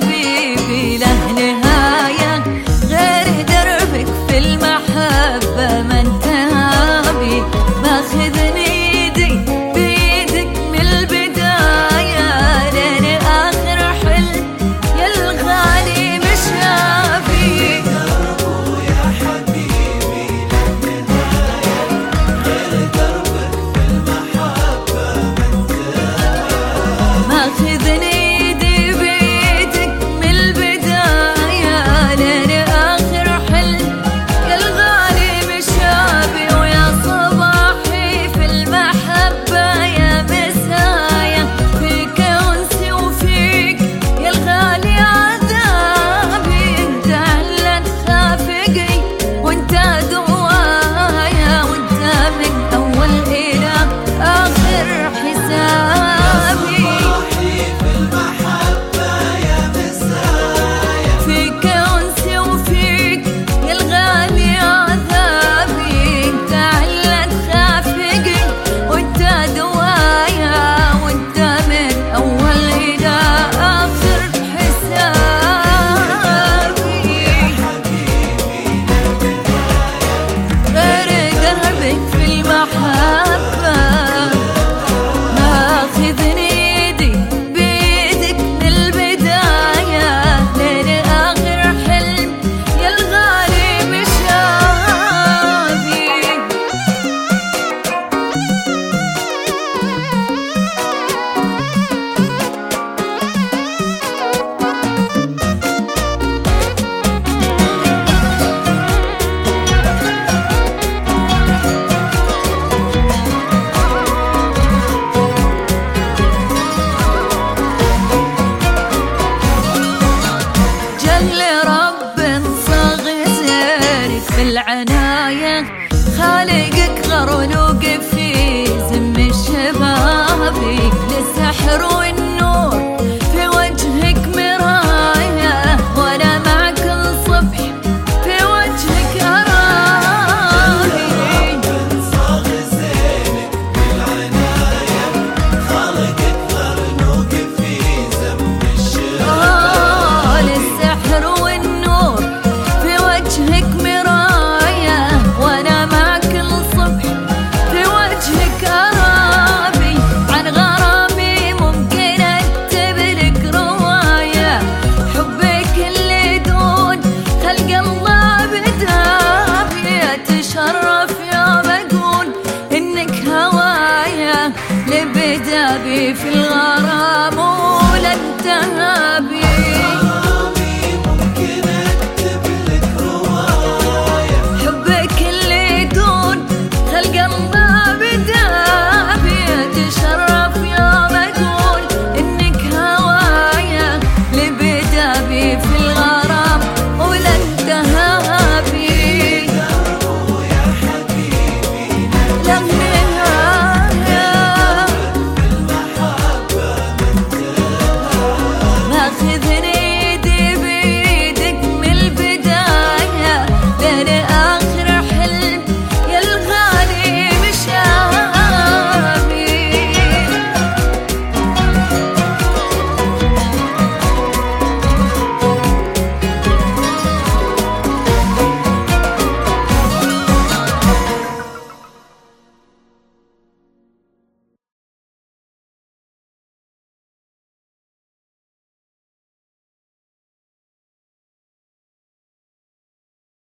حبيبي له نهاية غير دربك في المحبة ما انتهى. ماخذني ايدي بيدك من البداية لين آخر حلم يا الغالي مشافي. يا حبيبي له نهاية غير دربك في المحبة ما انتهى. ماخذني ايدي بيدك من البداية لين آخر حلم يا الغالي مشافي. ويا صباحي في المحبة يا مسايا فيك أنسي وفيك يا الغالي عذابي. انت علة خافقي وانت دوايا وانت من أول إلى آخر حسابي. في المحبة يا مسايا فيك أنسي وفيك يا الغالي عذابي. انت علة خافقي وانت دوايا وانت من أول إلى آخر حسابي. غير دربك في المحبة ماخذني ايدي بيدك من البداية لين آخر حلم يا الغالي مشافي. جل رب صاغ سيرك في العناية خالقك غرنوق في زم الشبابي للسحر